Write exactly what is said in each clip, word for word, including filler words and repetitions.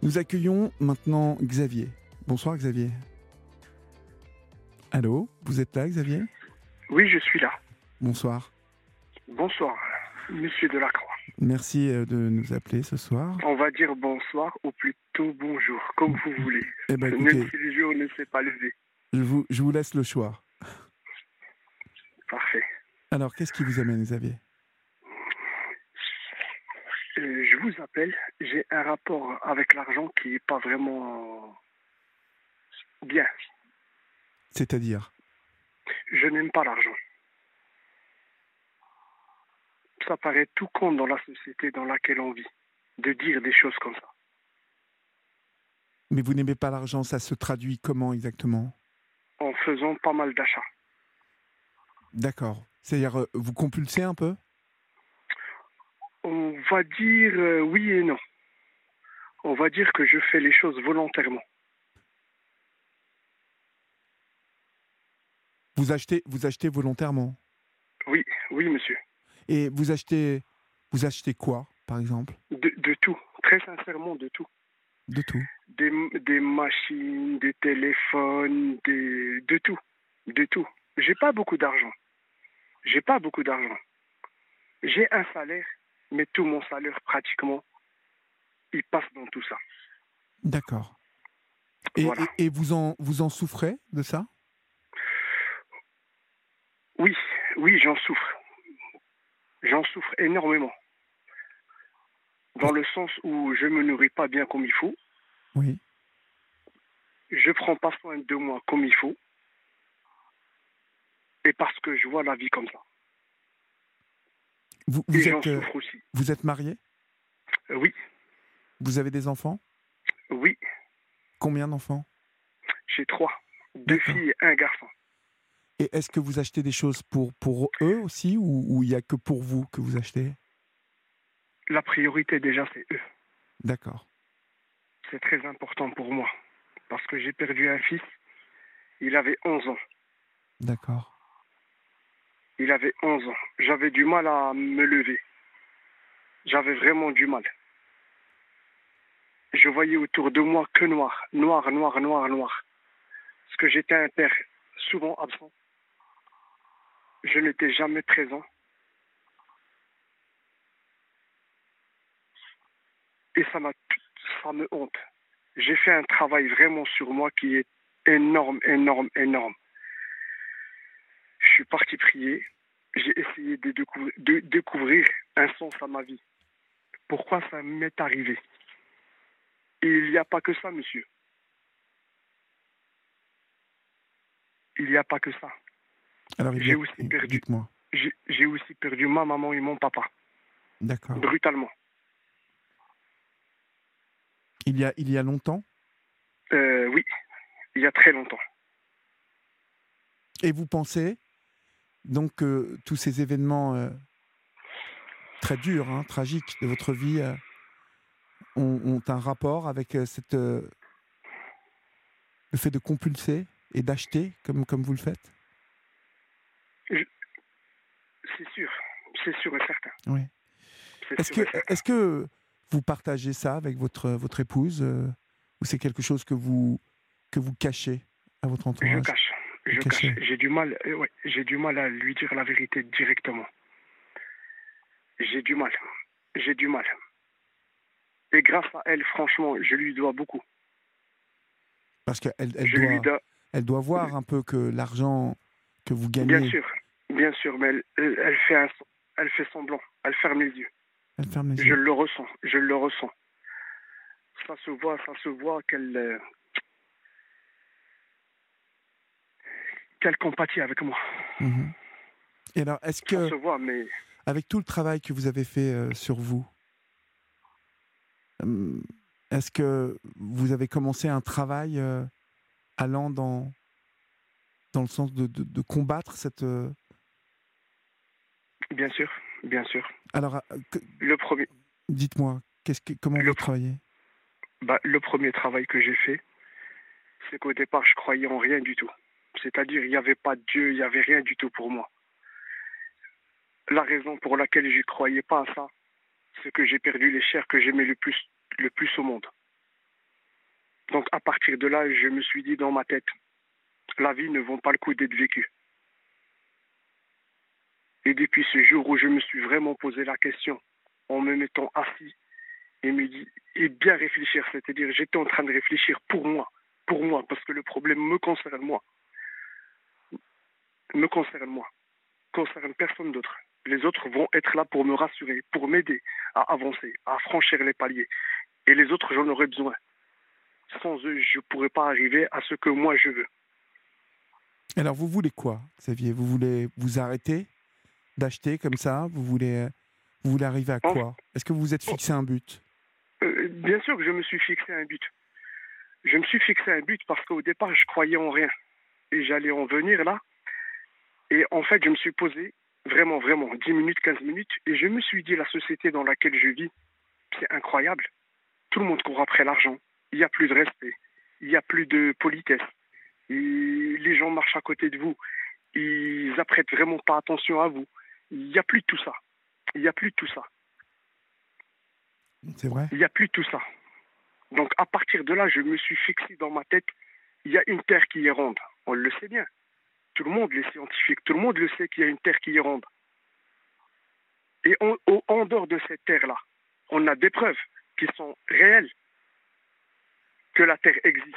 Nous accueillons maintenant Xavier. Bonsoir Xavier. Allô, vous êtes là Xavier ? Oui, je suis là. Bonsoir. Bonsoir, monsieur Delacroix. Merci de nous appeler ce soir. On va dire bonsoir ou plutôt bonjour, comme vous voulez. Eh ben, écoutez, Même si le jour ne s'est pas levé. Je vous, je vous laisse le choix. Parfait. Alors, qu'est-ce qui vous amène Xavier ? Euh, je vous appelle, j'ai un rapport avec l'argent qui n'est pas vraiment bien. C'est-à-dire ? Je n'aime pas l'argent. Ça paraît tout con dans la société dans laquelle on vit, de dire des choses comme ça. Mais vous n'aimez pas l'argent, ça se traduit comment exactement ? En faisant pas mal d'achats. D'accord. C'est-à-dire, euh, vous compulsez un peu ? On va dire euh, oui et non. On va dire que je fais les choses volontairement. Vous achetez, vous achetez volontairement ? Oui, oui, monsieur. Et vous achetez, vous achetez quoi, par exemple ? De, de tout, très sincèrement, de tout. De tout. Des, des machines, des téléphones, des, de tout, de tout. J'ai pas beaucoup d'argent. J'ai pas beaucoup d'argent. J'ai un salaire, mais tout mon salaire, pratiquement, il passe dans tout ça. D'accord. Et, Voilà. et, et vous en, vous en souffrez de ça ? Oui, oui, j'en souffre. J'en souffre énormément. Dans le sens où je me nourris pas bien comme il faut. Oui. Je prends pas soin de moi comme il faut. Et parce que je vois la vie comme ça. Vous, vous et j'en êtes, euh, souffre aussi. vous êtes marié ? Euh, oui, Vous avez des enfants ? oui, Combien d'enfants ? j'ai trois. Deux D'accord. filles et un garçon. Et est-ce que vous achetez des choses pour, pour eux aussi, ou il n'y a que pour vous que vous achetez ? La priorité déjà, c'est eux. D'accord. C'est très important pour moi. Parce que j'ai perdu un fils, il avait onze ans. D'accord. Il avait onze ans. J'avais du mal à me lever. J'avais vraiment du mal. Je voyais autour de moi que noir, noir, noir, noir, noir. Parce que j'étais un père souvent absent. Je n'étais jamais présent. Et ça m'a, ça me honte. J'ai fait un travail vraiment sur moi qui est énorme, énorme, énorme. Je suis parti prier. J'ai essayé de découvrir, de découvrir un sens à ma vie. Pourquoi ça m'est arrivé? Et il n'y a pas que ça, monsieur. Il n'y a pas que ça. Alors, il y J'ai a... aussi perdu. Dites-moi. J'ai, j'ai aussi perdu ma maman et mon papa. D'accord. Brutalement. Il y a, il y a longtemps ? Euh, oui, il y a très longtemps. Et vous pensez donc que tous ces événements euh, très durs, hein, tragiques de votre vie euh, ont, ont un rapport avec euh, cette, euh, le fait de compulser et d'acheter comme, comme vous le faites ? Je, c'est sûr. C'est sûr et certain. Oui. C'est Est-ce sûr que, et certain. est-ce que vous partagez ça avec votre, votre épouse euh, ou c'est quelque chose que vous, que vous cachez à votre Je entourage ? cache. Je Vous cache. cachez. J'ai du mal. euh, ouais, j'ai du mal à lui dire la vérité directement. J'ai du mal. J'ai du mal. Et grâce à elle, franchement, je lui dois beaucoup. Parce qu'elle elle Je lui doit, dois. elle doit voir un peu que l'argent que vous Bien gagnez, sûr. Bien sûr, mais elle, elle, elle fait un, elle fait semblant. Elle ferme les yeux. elle ferme les Je yeux. le ressens. Je le ressens. Ça se voit, ça se voit qu'elle, euh, qu'elle compatit avec moi. Mhm. Et alors, est-ce Ça que, se voit, mais avec tout le travail que vous avez fait euh, sur vous, euh, est-ce que vous avez commencé un travail euh, allant dans, dans le sens de, de, de combattre cette... euh, bien sûr, bien sûr. Alors, euh, que- Le premier, dites-moi, qu'est-ce que, comment le, vous pro- travaillez ? bah, le premier travail que j'ai fait, c'est qu'au départ, je croyais en rien du tout. C'est-à-dire, il n'y avait pas de Dieu, il n'y avait rien du tout pour moi. La raison pour laquelle je ne croyais pas à ça, c'est que j'ai perdu les chers que j'aimais le plus, le plus au monde. Donc à partir de là, je me suis dit dans ma tête, la vie ne vaut pas le coup d'être vécue. Et depuis ce jour où je me suis vraiment posé la question, en me mettant assis et me dit et bien réfléchir, c'est-à-dire j'étais en train de réfléchir pour moi, pour moi, parce que le problème me concerne moi, me concerne moi, concerne personne d'autre. Les autres vont être là pour me rassurer, pour m'aider à avancer, à franchir les paliers. Et les autres, j'en aurais besoin. Sans eux, je ne pourrais pas arriver à ce que moi je veux. Alors, vous voulez quoi, Xavier? Vous voulez vous arrêter d'acheter comme ça? Vous voulez, vous voulez arriver à quoi? Est-ce que vous vous êtes fixé un but? euh, Bien sûr que je me suis fixé un but. Je me suis fixé un but parce qu'au départ, je croyais en rien. Et j'allais en venir là. Et en fait, je me suis posé vraiment, vraiment, dix minutes, quinze minutes. Et je me suis dit, la société dans laquelle je vis, c'est incroyable. Tout le monde court après l'argent. Il n'y a plus de respect. Il n'y a plus de politesse. Et les gens marchent à côté de vous. Ils n'apprêtent vraiment pas attention à vous. Il n'y a plus de tout ça. Il n'y a plus de tout ça. C'est vrai. Il n'y a plus de tout ça. Donc à partir de là, je me suis fixé dans ma tête, il y a une terre qui est ronde. On le sait bien. Tout le monde, les scientifiques, tout le monde le sait qu'il y a une terre qui est ronde. Et en, au, en dehors de cette terre-là, on a des preuves qui sont réelles que la terre existe.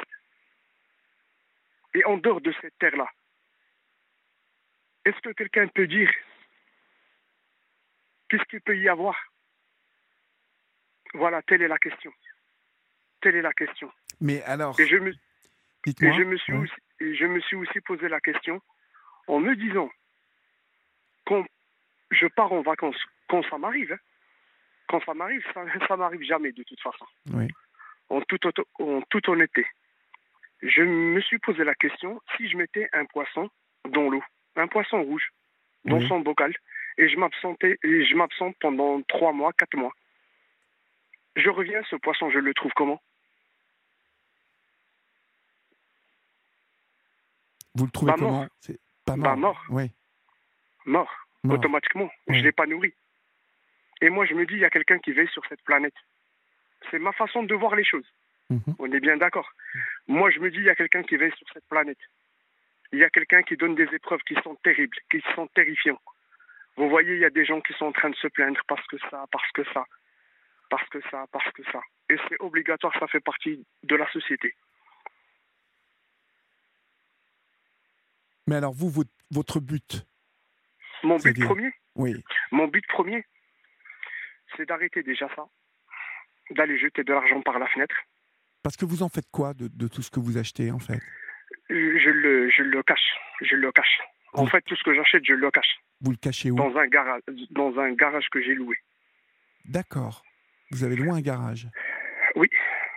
Et en dehors de cette terre-là, est-ce que quelqu'un peut dire qu'est-ce qu'il peut y avoir? Voilà, telle est la question. Telle est la question. Mais alors, et je me, dites-moi. Et je me suis ouais. aussi, et je me suis aussi posé la question en me disant, quand je pars en vacances, quand ça m'arrive, hein, quand ça m'arrive, ça, ça m'arrive jamais de toute façon. Oui. En toute, en toute honnêteté. Je me suis posé la question, si je mettais un poisson dans l'eau, un poisson rouge, dans Oui. son bocal, et je m'absentais, et je m'absente pendant trois mois, quatre mois, je reviens, ce poisson, je le trouve comment? Vous le trouvez bah, comment? mort. C'est pas mort. Bah, mort. Oui. Mort. Mort. Automatiquement. Oui. Je ne l'ai pas nourri. Et moi, je me dis, il y a quelqu'un qui veille sur cette planète. C'est ma façon de voir les choses. Mm-hmm. On est bien d'accord. Moi, je me dis, il y a quelqu'un qui veille sur cette planète. Il y a quelqu'un qui donne des épreuves qui sont terribles, qui sont terrifiantes. Vous voyez, il y a des gens qui sont en train de se plaindre parce que ça, parce que ça, parce que ça, parce que ça. Et c'est obligatoire, ça fait partie de la société. Mais alors, vous, votre, votre but? Mon but dire... premier Oui. Mon but premier, c'est d'arrêter déjà ça, d'aller jeter de l'argent par la fenêtre. Parce que vous en faites quoi de, de tout ce que vous achetez, en fait? je le, je le cache. Je le cache. Vous... En fait, tout ce que j'achète, je le cache. Vous le cachez où? Dans un garage, dans un garage que j'ai loué. D'accord. Vous avez loué un garage? Oui.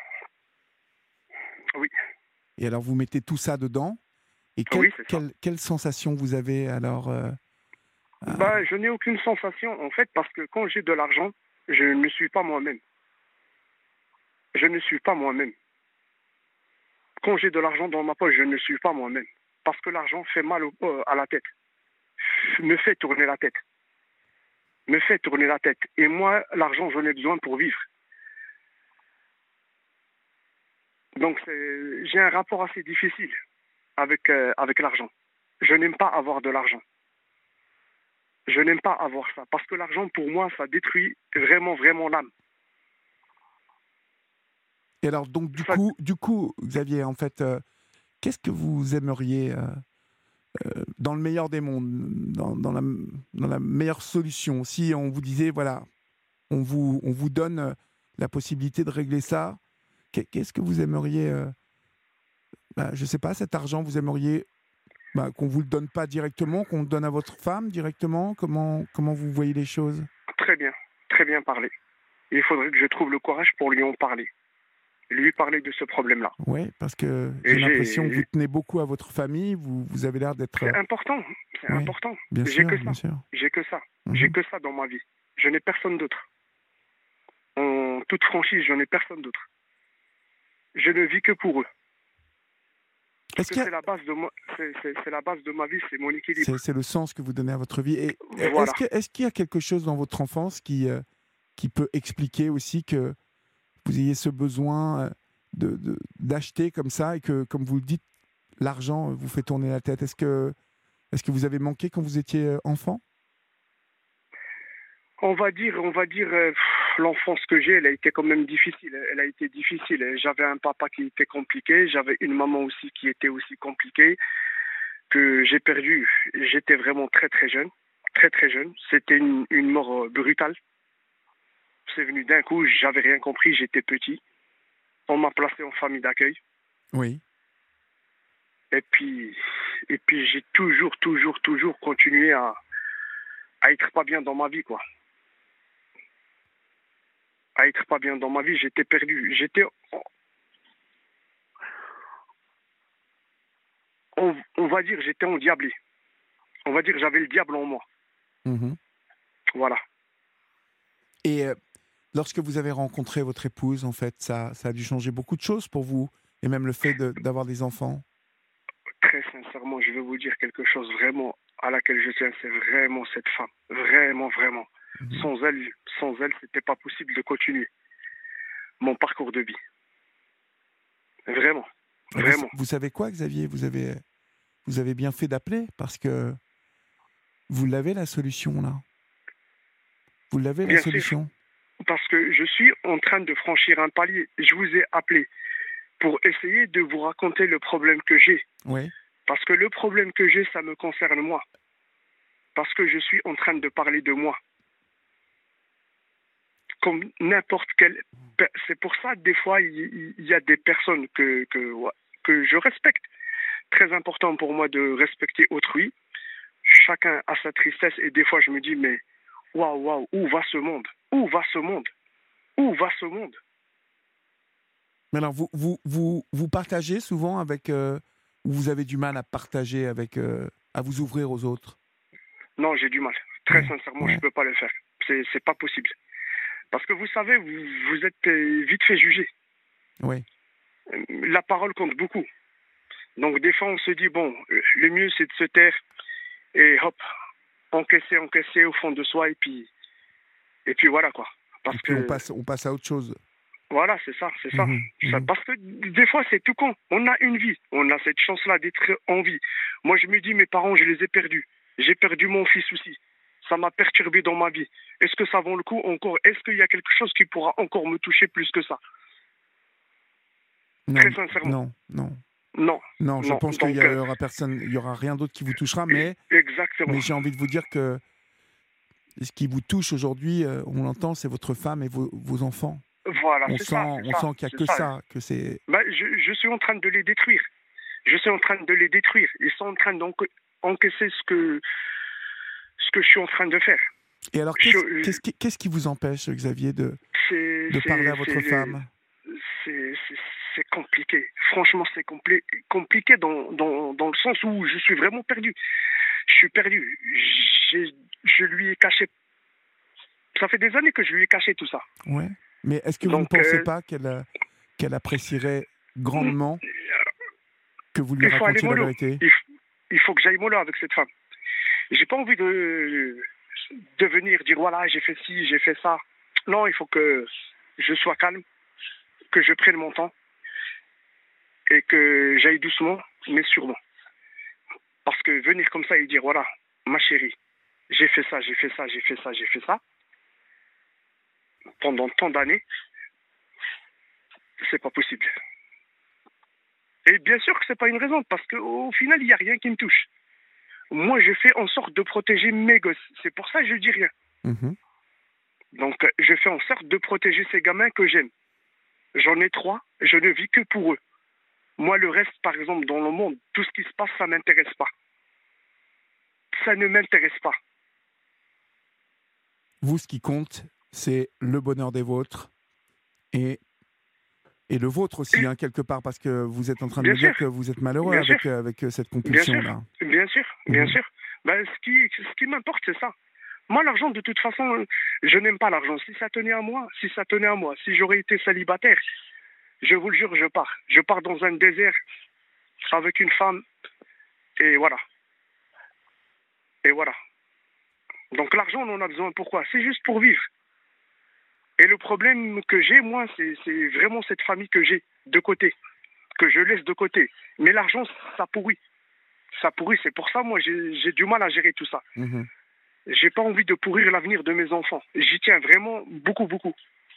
Oui. Et alors, vous mettez tout ça dedans? Et quelle, oui, c'est ça. Quelle, quelle sensation vous avez alors euh, euh... bah, Je n'ai aucune sensation, en fait, parce que quand j'ai de l'argent, je ne suis pas moi-même. Je ne suis pas moi-même. Quand j'ai de l'argent dans ma poche, je ne suis pas moi-même. Parce que l'argent fait mal au, euh, à la tête. Me fait tourner la tête. Me fait tourner la tête. Et moi, l'argent, j'en ai besoin pour vivre. Donc, c'est... j'ai un rapport assez difficile avec, euh, avec l'argent. Je n'aime pas avoir de l'argent. Je n'aime pas avoir ça. Parce que l'argent, pour moi, ça détruit vraiment, vraiment l'âme. Et alors, donc, du, ça... coup, du coup, Xavier, en fait, euh, qu'est-ce que vous aimeriez, euh, euh, dans le meilleur des mondes, dans, dans, la, dans la meilleure solution, si on vous disait, voilà, on vous, on vous donne euh, la possibilité de régler ça, qu'est-ce que vous aimeriez euh, bah, je ne sais pas, cet argent, vous aimeriez bah, qu'on ne vous le donne pas directement, qu'on le donne à votre femme directement? Comment, comment vous voyez les choses? Très bien, très bien parlé. Il faudrait que je trouve le courage pour lui en parler. Lui parler de ce problème-là. Oui, parce que j'ai l'impression que vous tenez beaucoup à votre famille, vous, vous avez l'air d'être... C'est important, c'est oui, important. Bien j'ai sûr, que bien ça. sûr. J'ai que ça, mm-hmm. j'ai que ça dans ma vie. Je n'ai personne d'autre. En toute franchise, je n'ai personne d'autre. Je ne vis que pour eux. Parce que a... c'est la base de moi, c'est, c'est, c'est la base de ma vie, c'est mon équilibre. C'est, c'est le sens que vous donnez à votre vie. Et voilà. est-ce, que, est-ce qu'il y a quelque chose dans votre enfance qui, euh, qui peut expliquer aussi que vous ayez ce besoin de, de, d'acheter comme ça et que, comme vous le dites, l'argent vous fait tourner la tête. Est-ce que, est-ce que vous avez manqué quand vous étiez enfant? On va dire, on va dire, euh, pff, l'enfance que j'ai, elle a été quand même difficile. Elle a été difficile. J'avais un papa qui était compliqué, j'avais une maman aussi qui était aussi compliquée, que j'ai perdu. J'étais vraiment très très jeune, très très jeune. C'était une, une mort euh, brutale. C'est venu d'un coup, j'avais rien compris, j'étais petit. On m'a placé en famille d'accueil. Oui. Et puis, et puis j'ai toujours, toujours, toujours continué à, à être pas bien dans ma vie, quoi. À être pas bien dans ma vie, j'étais perdu. J'étais, on, on va dire, j'étais endiablé. On va dire, j'avais le diable en moi. Mmh. Voilà. Et euh, lorsque vous avez rencontré votre épouse, en fait, ça, ça a dû changer beaucoup de choses pour vous, et même le fait de, d'avoir des enfants. Très sincèrement, je vais vous dire quelque chose vraiment à laquelle je tiens, c'est vraiment cette femme. Vraiment, vraiment. Mmh. Sans elle, sans elle, c'était pas possible de continuer mon parcours de vie. Vraiment. Et vous, Vraiment. vous savez quoi, Xavier? Vous avez, vous avez bien fait d'appeler parce que vous l'avez la solution là. Vous l'avez la Bien sûr. solution. Parce que je suis en train de franchir un palier. Je vous ai appelé pour essayer de vous raconter le problème que j'ai. Oui. Parce que le problème que j'ai, ça me concerne moi. Parce que je suis en train de parler de moi. Comme n'importe quel... C'est pour ça, des fois, il y a des personnes que, que, que je respecte. Très important pour moi de respecter autrui. Chacun a sa tristesse et des fois, je me dis, mais waouh, waouh, où va ce monde? Où va ce monde? Où va ce monde? Mais alors, vous, vous, vous, vous partagez souvent avec... Euh, ou vous avez du mal à partager avec... Euh, à vous ouvrir aux autres? Non, j'ai du mal. Très Ouais, sincèrement, je ouais. ne peux pas le faire. C'est, c'est pas possible. Parce que vous savez, vous, vous êtes euh, vite fait jugé. Oui. Euh, La parole compte beaucoup. Donc des fois, on se dit, bon, euh, le mieux, c'est de se taire et hop, encaisser, encaisser au fond de soi et puis, et puis voilà quoi. Et Parce puis on que, passe, on passe à autre chose. voilà, c'est ça, c'est ça. Mhm, Ça- mhm. Parce que des fois, c'est tout con. On a une vie. On a cette chance-là d'être en vie. Moi, je me dis, mes parents, je les ai perdus. J'ai perdu mon fils aussi. Ça m'a perturbé dans ma vie. Est-ce que ça vaut le coup encore? Est-ce qu'il y a quelque chose qui pourra encore me toucher plus que ça? Non, Très sincèrement. non, non. Non, Non, je non. pense qu'il y Donc, euh, aura personne, il y aura rien d'autre qui vous touchera, mais, exactement. mais j'ai envie de vous dire que ce qui vous touche aujourd'hui, euh, on l'entend, c'est votre femme et vos, vos enfants. Voilà, On c'est sent, ça, c'est on ça, sent qu'il n'y a c'est que ça. ça, que c'est. Ben, je, je suis en train de les détruire. Je suis en train de les détruire. Ils sont en train d'encaisser ce que, ce que je suis en train de faire. Et alors, qu'est-ce, Je- qu'est-ce, qui, qu'est-ce qui vous empêche, Xavier, de, C'est, de parler c'est, à votre c'est, femme? c'est, c'est, c'est compliqué. Franchement, c'est compli- compliqué dans, dans, dans le sens où je suis vraiment perdu. Je suis perdu. J'ai- je lui ai caché. Ça fait des années que je lui ai caché tout ça. Ouais. Mais est-ce que vous ne Donc, pensez euh, pas qu'elle, euh, qu'elle apprécierait grandement que vous lui il faut aller racontiez la mollo. vérité? Il, f- il faut que j'aille mollo avec cette femme. J'ai pas envie de, de venir dire voilà, j'ai fait ci, j'ai fait ça. Non, il faut que je sois calme, que je prenne mon temps et que j'aille doucement, mais sûrement. Parce que venir comme ça et dire voilà, ma chérie, j'ai fait ça, j'ai fait ça, j'ai fait ça, j'ai fait ça, pendant tant d'années, c'est pas possible. Et bien sûr que c'est pas une raison, parce qu'au final, il n'y a rien qui me touche. Moi, je fais en sorte de protéger mes gosses. C'est pour ça que je dis rien. Mhm. Donc, je fais en sorte de protéger ces gamins que j'aime. J'en ai trois, je ne vis que pour eux. Moi, le reste, par exemple, dans le monde, tout ce qui se passe, ça ne m'intéresse pas. Ça ne m'intéresse pas. Vous, ce qui compte, c'est le bonheur des vôtres et, et le vôtre aussi, Et, hein, quelque part, parce que vous êtes en train de bien me dire sûr, que vous êtes malheureux bien sûr, avec, euh, avec euh, cette bien sûr, compulsion-là. bien sûr, bien Mhm. sûr. Ben, ce qui, ce qui m'importe, c'est ça. Moi, l'argent, de toute façon, je n'aime pas l'argent. Si ça tenait à moi, si ça tenait à moi, si j'aurais été célibataire, je vous le jure, je pars. Je pars dans un désert avec une femme et voilà. Et voilà. Donc l'argent, on en a besoin. Pourquoi? C'est juste pour vivre. Et le problème que j'ai, moi, c'est, c'est vraiment cette famille que j'ai. de côté, que je laisse de côté. Mais l'argent, ça pourrit. Ça pourrit, c'est pour ça, moi, j'ai j'ai du mal à gérer tout ça. Mmh. J'ai pas envie de pourrir l'avenir de mes enfants. J'y tiens vraiment beaucoup, beaucoup.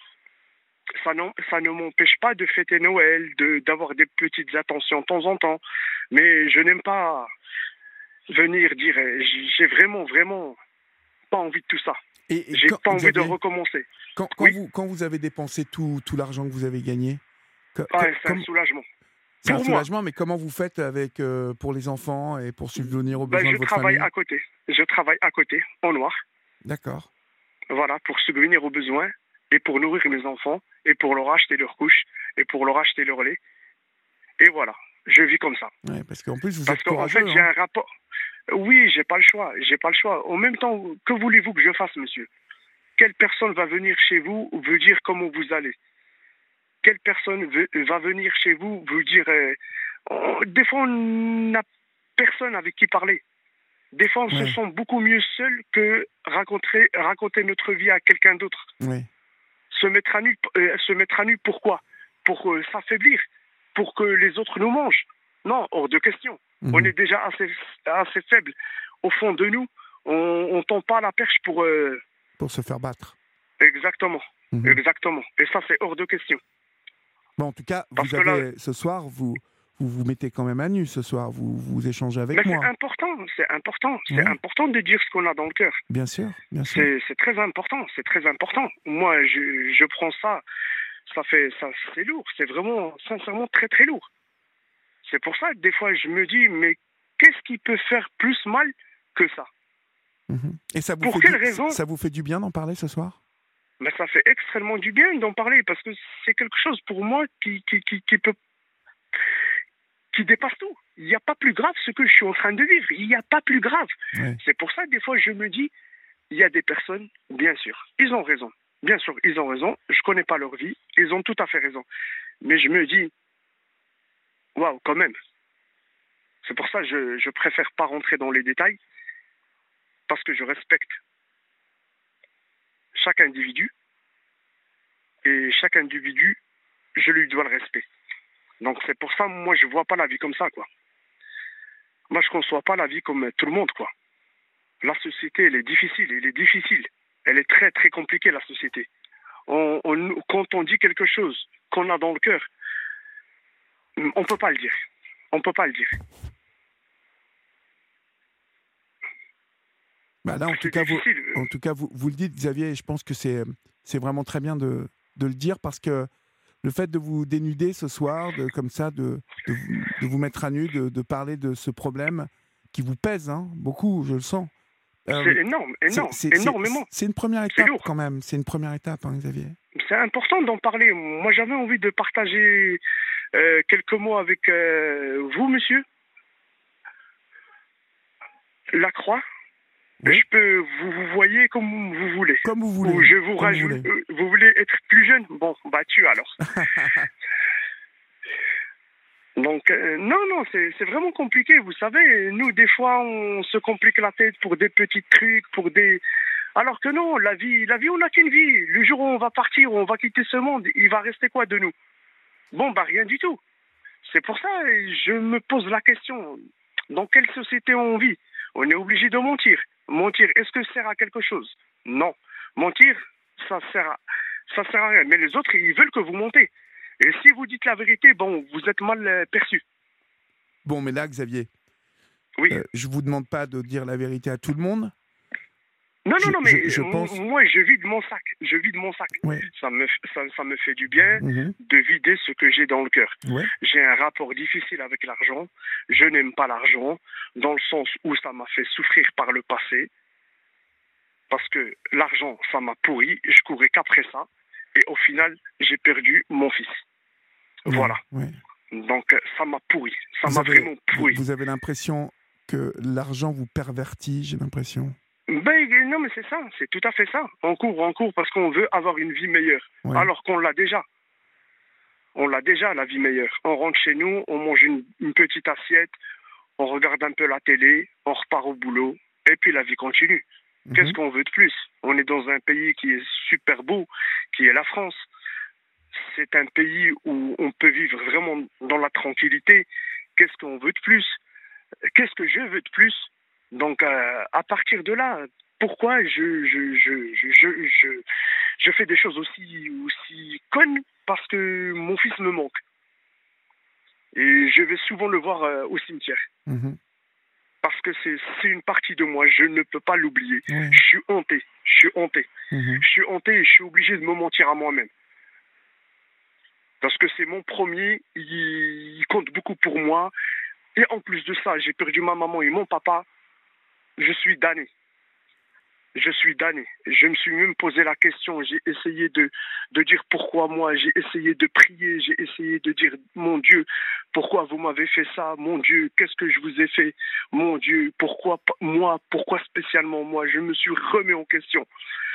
Ça, non, ça ne m'empêche pas de fêter Noël, de d'avoir des petites attentions de temps en temps. Mais je n'aime pas venir dire, euh, j'ai vraiment, vraiment pas envie de tout ça. Et, et J'ai quand, pas envie de Xavier, recommencer. quand, quand Oui, vous, quand vous avez dépensé tout, tout l'argent que vous avez gagné, co- ah, co- c'est un comme- soulagement. c'est un Pour moi, soulagement, mais comment vous faites avec, euh, pour les enfants et pour subvenir aux ben, besoins je de votre travaille famille? à côté. Je travaille à côté, en noir. D'accord. Voilà, pour subvenir aux besoins et pour nourrir mes enfants et pour leur acheter leurs couches et pour leur acheter leur lait. Et voilà, je vis comme ça. Ouais, parce qu'en plus, vous Parce êtes qu'en fait, courageux. j'ai Hein. un rapport. Oui, j'ai pas le choix. J'ai pas le choix. En même temps, que voulez-vous que je fasse, monsieur? Quelle personne va venir chez vous vous dire comment vous allez? Quelle personne veut- va venir chez vous vous dire... euh, oh, des fois, on n'a personne avec qui parler. Des fois, on se Ouais, sent beaucoup mieux seul que raconter, raconter notre vie à quelqu'un d'autre. ouais. Se mettre à nu, euh, se mettre à nu pourquoi? Pour euh, s'affaiblir, pour que les autres nous mangent. Non, hors de question. On Mhm. est déjà assez, assez faible. Au fond de nous, on ne tend pas la perche pour... euh, Pour se faire battre. Exactement, Mhm. exactement. Et ça, c'est hors de question. Bon, en tout cas, Parce vous que là, avez, ce soir, vous vous, vous mettez quand même à nu ce soir. Vous, vous échangez mais avec c'est moi. important, c'est important. C'est Oui, important de dire ce qu'on a dans le cœur. bien sûr, bien sûr. C'est c'est très important, c'est très important. Moi, je, je prends ça, ça fait, ça, c'est lourd. C'est vraiment, sincèrement, très, très lourd. C'est pour ça que des fois, je me dis, mais qu'est-ce qui peut faire plus mal que ça? Mhm. Et ça vous Pour fait quelle du, raison? ça vous fait du bien d'en parler ce soir? Mais ça fait extrêmement du bien d'en parler parce que c'est quelque chose pour moi qui, qui, qui, qui peut, qui dépasse tout. Il n'y a pas plus grave ce que je suis en train de vivre. Il n'y a pas plus grave. Ouais. C'est pour ça que des fois, je me dis, il y a des personnes, bien sûr, ils ont raison. Bien sûr, ils ont raison. Je ne connais pas leur vie. Ils ont tout à fait raison. Mais je me dis, waouh, quand même. C'est pour ça que je, je préfère pas rentrer dans les détails parce que je respecte chaque individu et chaque individu, je lui dois le respect. Donc c'est pour ça, moi, je vois pas la vie comme ça, quoi. Moi, je conçois pas la vie comme tout le monde, quoi. La société, elle est difficile, elle est difficile. Elle est très, très compliquée, la société. On, on, quand on dit quelque chose qu'on a dans le cœur, on peut pas le dire. On peut pas le dire. Bah là, en tout C'est cas, vous, difficile. en tout cas, vous, vous le dites, Xavier, et je pense que c'est, c'est vraiment très bien de, de le dire parce que le fait de vous dénuder ce soir, de, comme ça, de, de, vous, de vous mettre à nu, de, de parler de ce problème qui vous pèse, hein, beaucoup, je le sens. C'est Euh, énorme, c'est, énorme, c'est, c'est, énormément. c'est une première C'est étape lourd. quand même. C'est une première étape, hein, Xavier. C'est important d'en parler. Moi, j'avais envie de partager euh, quelques mots avec euh, vous, monsieur. La Croix. Oui. Je peux vous vous voyez comme vous voulez. Comme vous Ou voulez. je vous Comme vous rajoute. voulez. euh, Vous voulez être plus jeune? Bon, battu alors. Donc, euh, non, non, c'est c'est vraiment compliqué. Vous savez, nous, des fois, on se complique la tête pour des petits trucs, pour des... Alors que non, la vie, la vie, on n'a qu'une vie. Le jour où on va partir, où on va quitter ce monde, il va rester quoi de nous? Bon, bah rien du tout. C'est pour ça que je me pose la question. Dans quelle société on vit? On est obligé de mentir. Mentir, est-ce que ça sert à quelque chose? Non. Mentir, ça sert à, ça sert à rien. Mais les autres, ils veulent que vous mentez. Et si vous dites la vérité, bon, vous êtes mal euh, perçu. Bon, mais là, Xavier, Oui. euh, je vous demande pas de dire la vérité à tout le monde. Non, Je, non, non, mais je, je m- pense. moi, je vide mon sac. Je vide mon sac. Ouais. Ça me, ça, ça me fait du bien Mhm. de vider ce que j'ai dans le cœur. Ouais. J'ai un rapport difficile avec l'argent. Je n'aime pas l'argent, dans le sens où ça m'a fait souffrir par le passé. Parce que l'argent, ça m'a pourri. Je courais qu'après ça. Et au final, j'ai perdu mon fils. Ouais. Voilà. Ouais. Donc, euh, ça m'a pourri. Ça Vous m'a avez, vraiment vous, pourri. vous avez l'impression que l'argent vous pervertit, j'ai l'impression. Ben, non, mais c'est ça. C'est tout à fait ça. On court, on court parce qu'on veut avoir une vie meilleure. Ouais. Alors qu'on l'a déjà. On l'a déjà, la vie meilleure. On rentre chez nous, on mange une, une petite assiette, on regarde un peu la télé, on repart au boulot, et puis la vie continue. Qu'est-ce Mhm. qu'on veut de plus? On est dans un pays qui est super beau, qui est la France. C'est un pays où on peut vivre vraiment dans la tranquillité. Qu'est-ce qu'on veut de plus? Qu'est-ce que je veux de plus? Donc, euh, à partir de là, pourquoi je, je, je, je, je, je, je fais des choses aussi, aussi connes? Parce que mon fils me manque. Et je vais souvent le voir euh, au cimetière. Mmh. Parce que c'est, c'est une partie de moi. Je ne peux pas l'oublier. Ouais. Je suis hanté. Je suis hanté. Mmh. Je suis hanté et je suis obligé de me mentir à moi-même. Parce que c'est mon premier. Il, il compte beaucoup pour moi. Et en plus de ça, j'ai perdu ma maman et mon papa. Je suis damné. Je suis damné. Je me suis même posé la question. J'ai essayé de, de dire pourquoi moi. J'ai essayé de prier. J'ai essayé de dire, mon Dieu, pourquoi vous m'avez fait ça? Mon Dieu, qu'est-ce que je vous ai fait? Mon Dieu, pourquoi moi? Pourquoi spécialement moi? Je me suis remis en question.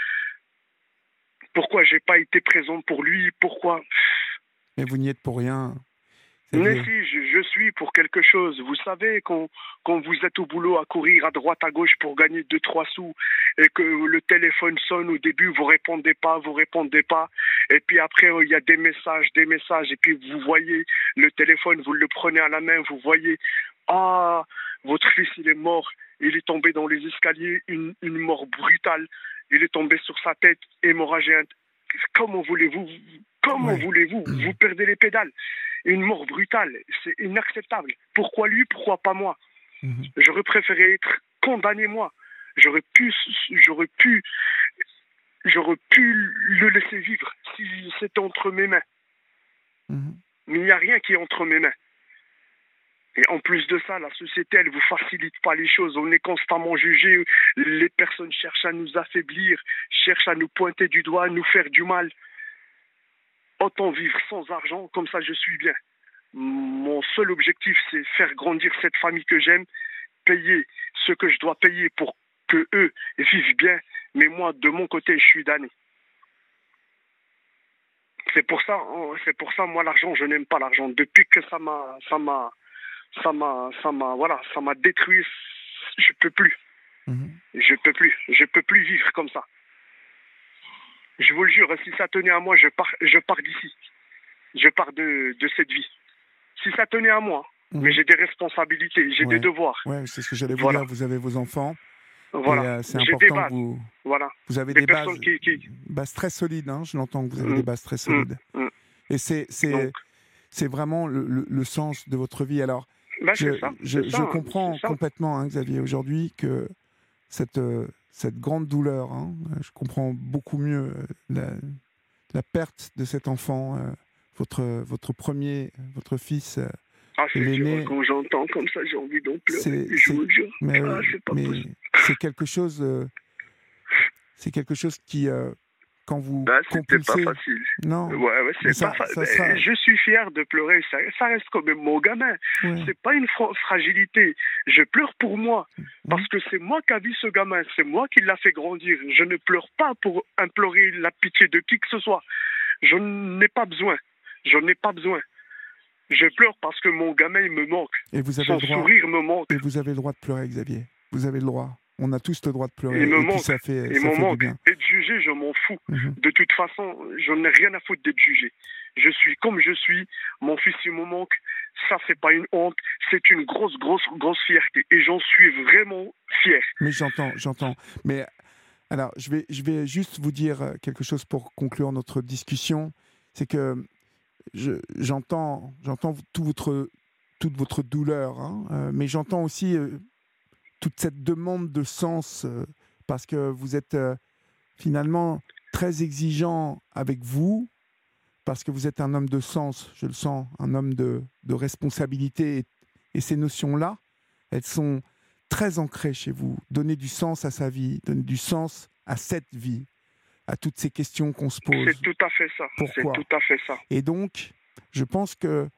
Pourquoi j'ai pas été présent pour lui? Pourquoi? Mais vous n'y êtes pour rien. Mais si, je, je suis pour quelque chose. Vous savez, quand, quand vous êtes au boulot à courir à droite, à gauche pour gagner deux, trois sous et que le téléphone sonne au début, vous répondez pas, vous répondez pas. Et puis après, il y a des messages, des messages. Et puis vous voyez le téléphone, vous le prenez à la main, vous voyez, ah, votre fils, il est mort. Il est tombé dans les escaliers, une, une mort brutale. Il est tombé sur sa tête, hémorragie. Comment voulez-vous, comment Ouais. voulez-vous, vous perdez les pédales. Une mort brutale, c'est inacceptable. Pourquoi lui, pourquoi pas moi? Mmh. J'aurais préféré être condamné moi. J'aurais pu, j'aurais pu, j'aurais pu le laisser vivre si c'était entre mes mains. Mmh. Mais il n'y a rien qui est entre mes mains. Et en plus de ça, la société, elle vous facilite pas les choses. On est constamment jugé. Les personnes cherchent à nous affaiblir, cherchent à nous pointer du doigt, à nous faire du mal. Autant vivre sans argent, comme ça je suis bien. Mon seul objectif, c'est faire grandir cette famille que j'aime, payer ce que je dois payer pour que eux vivent bien. Mais moi, de mon côté, je suis damné. C'est pour ça, c'est pour ça, moi, l'argent, je n'aime pas l'argent. Depuis que ça m'a, ça m'a, ça m'a, ça m'a, voilà, ça m'a détruit. Je peux plus. Mmh. Je peux plus. Je peux plus vivre comme ça. Je vous le jure, si ça tenait à moi, je pars, je pars d'ici. Je pars de, de cette vie. Si ça tenait à moi, Mmh. mais j'ai des responsabilités, j'ai Ouais. des devoirs. Ouais, c'est ce que j'allais vous Voilà. dire. Vous avez vos enfants. Voilà. Et euh, c'est J'ai des important bases. que vous, Voilà. vous avez Des des, personnes bases, qui, qui... bases très solides. Hein. Je l'entends que vous avez Mm. des bases très solides. Mm. Mm. Et c'est, c'est, Donc, c'est vraiment le, le, le sens de votre vie. Alors, ben je, c'est ça. je, C'est je ça, comprends c'est ça. complètement, hein, Xavier, aujourd'hui, que cette, euh, cette grande douleur, hein, je comprends beaucoup mieux euh, la, la perte de cet enfant, euh, votre, votre premier, votre fils. Euh, Ah, c'est l'aîné. dur. Quand j'entends comme ça, j'ai envie d'en pleurer. C'est, Je c'est, vous le jure. mais, Ah, c'est pas mais possible. c'est quelque chose, euh, c'est quelque chose qui, euh, quand vous Ben, c'était compulsez, pas facile. non, Ouais, ouais, mais c'est ça- pas fa- ça ben, sera- Je suis fier de pleurer. Ça, ça reste quand même mon gamin. ouais, C'est pas une fra- fragilité. Je pleure pour moi. Mhm. Parce que c'est moi qui a vu ce gamin. C'est moi qui l'a fait grandir. Je ne pleure pas pour implorer la pitié de qui que ce soit. Je n'ai pas besoin. J'en ai pas besoin. Je pleure parce que mon gamin, il me manque. et vous avez Son le droit, sourire me manque. et vous avez le droit de pleurer, Xavier. Vous avez le droit. On a tous le droit de pleurer. Il me et puis manque. ça fait, Il ça m'en fait du manque. bien. Être jugé, je m'en fous. Mhm. De toute façon, j'en ai rien à foutre d'être jugé. Je suis comme je suis. Mon fils, il me manque. Ça, c'est pas une honte. C'est une grosse, grosse, grosse fierté. Et j'en suis vraiment fier. Mais j'entends, j'entends. Mais alors, je vais, je vais juste vous dire euh, quelque chose pour conclure notre discussion. C'est que je, j'entends, j'entends tout votre, toute votre douleur, hein, euh, mais j'entends aussi euh, toute cette demande de sens euh, parce que vous êtes euh, finalement très exigeant avec vous, parce que vous êtes un homme de sens, je le sens, un homme de, de responsabilité. Et, et ces notions-là, elles sont très ancrées chez vous. Donner du sens à sa vie, donner du sens à cette vie, à toutes ces questions qu'on se pose. C'est tout à fait ça. Pourquoi ? C'est tout à fait ça. Et donc, je pense que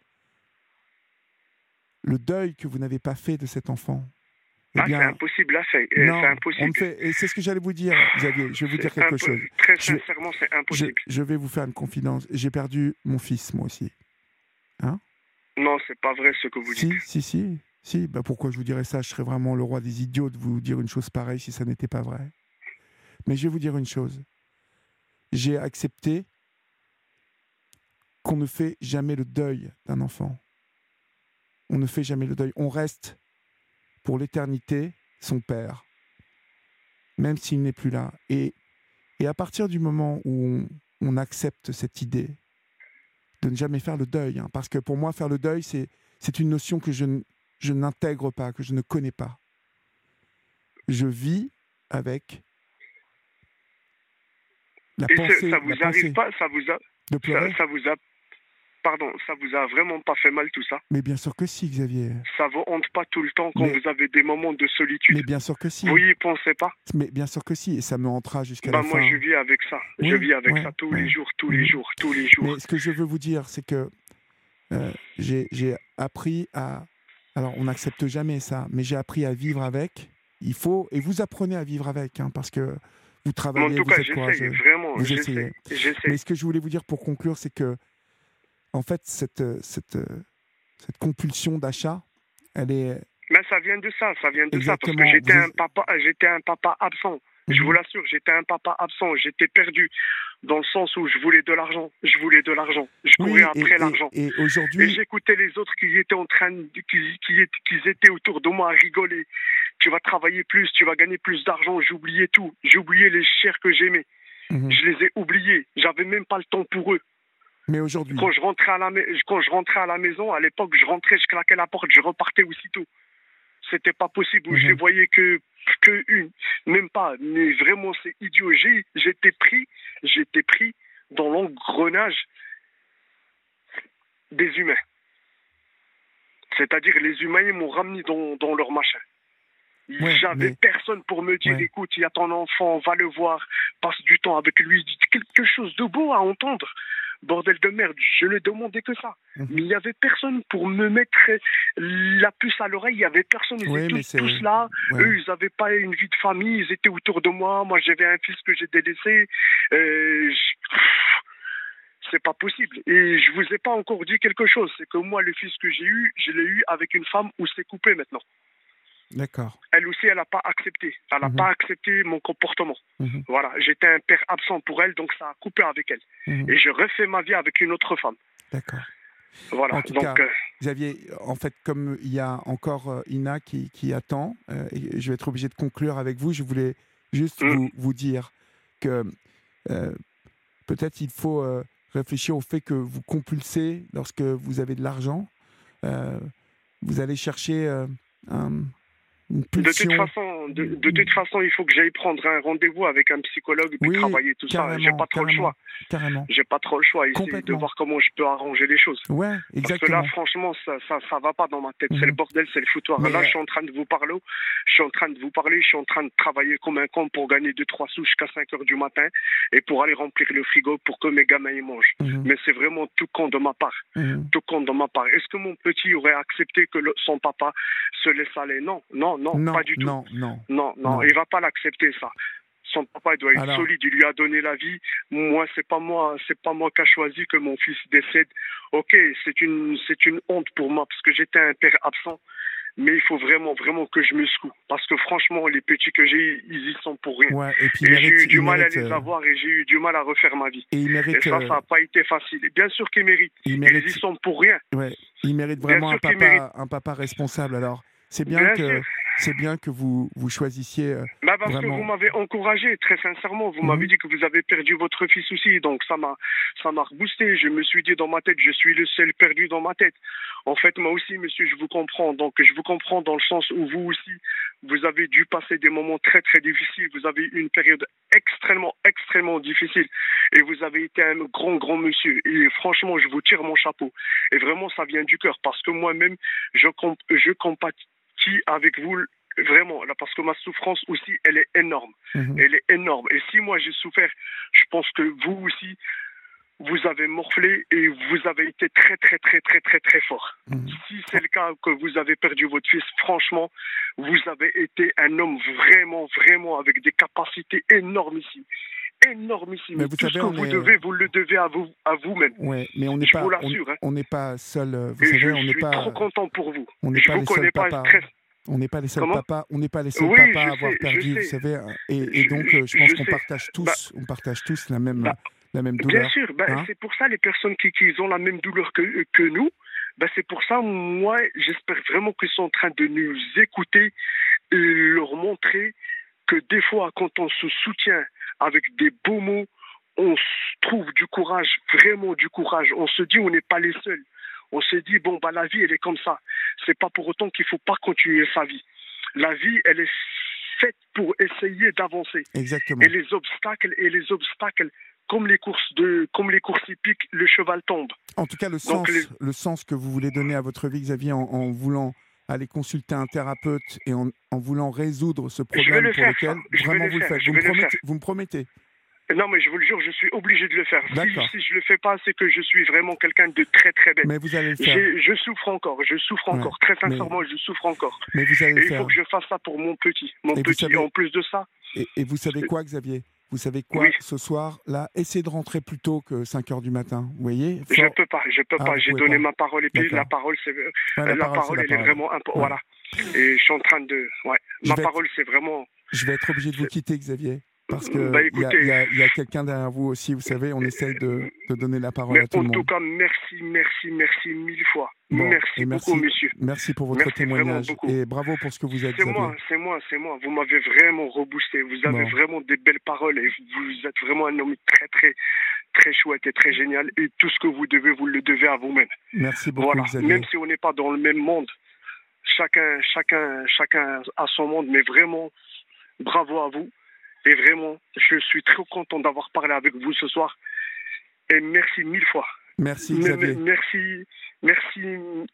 le deuil que vous n'avez pas fait de cet enfant, eh Ah, bien, c'est impossible à faire. Eh, non, c'est on impossible. ne fait, et c'est ce que j'allais vous dire, Xavier. Je vais vous dire C'est quelque impo- chose. Très Je- sincèrement, c'est Je, impossible. je vais vous faire une confidence. J'ai perdu mon fils, moi aussi. Non, c'est pas vrai ce que vous Si, dites. si, si. Si, bah pourquoi je vous dirais ça? Je serais vraiment le roi des idiots de vous dire une chose pareille si ça n'était pas vrai. Mais je vais vous dire une chose. J'ai accepté qu'on ne fait jamais le deuil d'un enfant. On ne fait jamais le deuil. On reste pour l'éternité son père, même s'il n'est plus là. Et, et à partir du moment où on, on accepte cette idée de ne jamais faire le deuil, hein, parce que pour moi, faire le deuil, c'est, c'est une notion que je, je n'intègre pas, que je ne connais pas. Je vis avec la Et pensée. ça vous la arrive pensée pas, ça vous a, de pleurer. ça, ça vous a, pardon, ça vous a vraiment pas fait mal tout ça? Mais bien sûr que si, Xavier. Ça vous hante pas tout le temps quand mais, vous avez des moments de solitude? Mais bien sûr que si. Vous y pensez pas? Mais bien sûr que si, et ça me hantera jusqu'à bah la moi, fin. Moi, je vis avec ça. Oui, je vis avec ouais, ça tous ouais. les jours, tous mmh. les jours, tous les jours. Mais ce que je veux vous dire, c'est que euh, j'ai, j'ai appris à... Alors, on n'accepte jamais ça, mais j'ai appris à vivre avec. Il faut... Et vous apprenez à vivre avec, hein, parce que vous travaillez, mais en tout vous cas, êtes j'essaie, courageux. Vraiment, vous j'essaie, essayez. j'essaie. Mais ce que je voulais vous dire pour conclure, c'est que, en fait, cette, cette, cette compulsion d'achat, elle est... Mais ça vient de ça, ça vient de Exactement. ça, parce que j'étais vous... un papa, j'étais un papa absent. Mmh. Je vous l'assure, j'étais un papa absent, j'étais perdu, dans le sens où je voulais de l'argent, je voulais de l'argent, je courais oui, après et, l'argent. Et, et aujourd'hui... Et j'écoutais les autres qui étaient en train, de, qui, qui, qui étaient autour de moi à rigoler. Tu vas travailler plus, tu vas gagner plus d'argent. J'oubliais tout, j'oubliais les chers que j'aimais. Mmh. Je les ai oubliés, j'avais même pas le temps pour eux. Mais aujourd'hui... Quand je rentrais à la, quand je rentrais à la maison, à l'époque, je rentrais, je claquais la porte, je repartais aussitôt. C'était pas possible, mmh. Je les voyais que, que une, même pas, mais vraiment c'est idiot. J'ai, j'étais pris, j'étais pris dans l'engrenage des humains. C'est-à-dire les humains, ils m'ont ramené dans, dans leur machin. Ouais, J'avais mais... personne pour me dire, ouais. Écoute, il y a ton enfant, va le voir, passe du temps avec lui, dis quelque chose de beau à entendre. Bordel de merde, je ne demandais que ça. Mmh. Mais il n'y avait personne pour me mettre la puce à l'oreille, il n'y avait personne, ils oui, étaient tous, tous là. Ouais. Eux, ils n'avaient pas une vie de famille, ils étaient autour de moi. Moi, j'avais un fils que j'ai délaissé. Euh, je... C'est pas possible. Et je vous ai pas encore dit quelque chose, c'est que moi, le fils que j'ai eu, je l'ai eu avec une femme où c'est coupé maintenant. D'accord. Elle aussi, elle n'a pas accepté. Elle n'a mmh. pas accepté mon comportement. Mmh. Voilà, j'étais un père absent pour elle, donc ça a coupé avec elle. Mmh. Et je refais ma vie avec une autre femme. D'accord. Voilà. En tout donc, cas, euh... Xavier, en fait, comme il y a encore euh, Ina qui, qui attend, euh, et je vais être obligé de conclure avec vous, je voulais juste mmh. vous, vous dire que euh, peut-être il faut euh, réfléchir au fait que vous compulsez lorsque vous avez de l'argent. Euh, vous allez chercher euh, un... De toute façon, de, de toute façon, il faut que j'aille prendre un rendez-vous avec un psychologue et puis oui, travailler tout ça. J'ai pas trop le choix. Carrément. J'ai pas trop le choix ici de voir comment je peux arranger les choses. Ouais, exactement. Parce que là, franchement, ça, ça, ça va pas dans ma tête. Mmh. C'est le bordel, c'est le foutoir. Mais là, je suis en train de vous parler. Je suis en train de vous parler. Je suis en train de travailler comme un con pour gagner deux trois sous jusqu'à cinq heures du matin et pour aller remplir le frigo pour que mes gamins y mangent. Mmh. Mais c'est vraiment tout con de ma part. Mmh. Tout con de ma part. Est-ce que mon petit aurait accepté que le, son papa se laisse aller? Non, non, non, non, pas du tout. Non, non, non, non, non. Il va pas l'accepter ça. Son papa il doit être Alors... solide, il lui a donné la vie. Moi, c'est pas moi, c'est pas moi qui a choisi que mon fils décède. Ok, c'est une, c'est une honte pour moi parce que j'étais un père absent. Mais il faut vraiment, vraiment que je me secoue. Parce que franchement, les petits que j'ai, ils y sont pour rien. Ouais, et puis et mérite, j'ai eu du mal mérite, à les avoir et j'ai eu du mal à refaire ma vie. Et, il mérite, et ça, ça n'a pas été facile. Et bien sûr qu'ils méritent. Il mérite... Ils y sont pour rien. Ouais, ils méritent vraiment un papa, un papa responsable. Alors, c'est bien, bien que... Sûr. C'est bien que vous, vous choisissiez. Euh, bah parce vraiment... que vous m'avez encouragé, très sincèrement. Vous mmh. m'avez dit que vous avez perdu votre fils aussi. Donc ça m'a, ça m'a reboosté. Je me suis dit dans ma tête, je suis le seul perdu dans ma tête. En fait, moi aussi, monsieur, je vous comprends. Donc je vous comprends dans le sens où vous aussi, vous avez dû passer des moments très, très difficiles. Vous avez eu une période extrêmement, extrêmement difficile. Et vous avez été un grand, grand monsieur. Et franchement, je vous tire mon chapeau. Et vraiment, ça vient du cœur. Parce que moi-même, je, comp- je compatis avec vous, vraiment, là, parce que ma souffrance aussi, elle est énorme. Mmh. Elle est énorme. Et si moi j'ai souffert, je pense que vous aussi, vous avez morflé et vous avez été très, très, très, très, très, très fort. Mmh. Si c'est le cas que vous avez perdu votre fils, franchement, vous avez été un homme vraiment, vraiment avec des capacités énormissimes. Énormissime. Mais vous Tout savez, ce que vous est... devez, vous le devez à vous, à vous-même. Ouais, mais on n'est pas, on, hein. on n'est pas seul. Vous et savez, je on n'est suis pas. trop content pour vous. On n'est je pas vous les connais seuls pas. papas. Très... On n'est pas les seuls Comment papas. On n'est pas les seuls oui, papas à avoir sais, perdu. Vous savez, et, et donc, je, je pense qu'on partage tous, bah, on partage tous la même, bah, la même douleur. Bien sûr, ben, hein c'est pour ça les personnes qui, qui ont la même douleur que, que nous, ben, c'est pour ça, moi, j'espère vraiment qu'ils sont en train de nous écouter et leur montrer que des fois, quand on se soutient avec des beaux mots, on trouve du courage, vraiment du courage. On se dit, on n'est pas les seuls. On se dit, bon, bah, la vie, elle est comme ça. C'est pas pour autant qu'il faut pas continuer sa vie. La vie, elle est faite pour essayer d'avancer. Exactement. Et les obstacles, et les obstacles, comme les courses de, comme les courses hippiques, le cheval tombe. En tout cas, le Donc, sens, les... le sens que vous voulez donner à votre vie, Xavier, en, en voulant aller consulter un thérapeute et en, en voulant résoudre ce problème le pour faire, lequel ça. vraiment le vous le faire. faites. Je Vous me, vais le promettez, faire. vous me promettez Non, mais je vous le jure, je suis obligé de le faire. Si, D'accord. si je le fais pas, c'est que je suis vraiment quelqu'un de très très bête. Mais vous allez le faire. J'ai- Je souffre encore, je souffre Ouais, encore. Très mais- sincèrement, je souffre encore. Mais vous allez Et le il faire. faut que je fasse ça pour mon petit. Mon Et vous petit. savez- En plus de ça, Et, et vous savez quoi, Xavier? Vous savez quoi, Oui. ce soir, là, essayez de rentrer plus tôt que cinq heures du matin. Vous voyez? je Fort- peux pas, je peux Ah, pas. vous J'ai pouvez donné pas. ma parole et puis D'accord. la parole, c'est Ouais, la, la parole, c'est la parole, elle est parole. vraiment importante. Ouais. Voilà. Et je suis en train de, ouais. Je Ma vais parole, c'est vraiment. Je vais être obligé de vous quitter, Xavier. Parce que Bah, il y a, écoutez. il y a- il y a quelqu'un derrière vous aussi, vous savez, on essaye de, de donner la parole Mais à tout en le tout monde. cas, merci, merci, merci mille fois. Bon, merci et beaucoup, monsieur. Merci pour votre Merci vraiment témoignage. beaucoup. Et bravo pour ce que vous êtes, C'est Xavier. moi, c'est moi, c'est moi. Vous m'avez vraiment reboosté. Vous avez Bon. vraiment des belles paroles et vous êtes vraiment un homme très, très, très chouette et très génial. Et tout ce que vous devez, vous le devez à vous-même. Merci beaucoup, Voilà. Xavier. Même si on n'est pas dans le même monde, chacun, chacun, chacun a son monde. Mais vraiment, bravo à vous. Et vraiment, je suis très content d'avoir parlé avec vous ce soir. Et merci mille fois. Merci, M- Xavier. m- Merci, merci,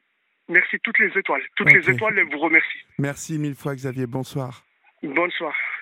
merci toutes les étoiles. Toutes Ok. les étoiles, elles vous remercient. Merci mille fois, Xavier. Bonsoir. Bonne soirée.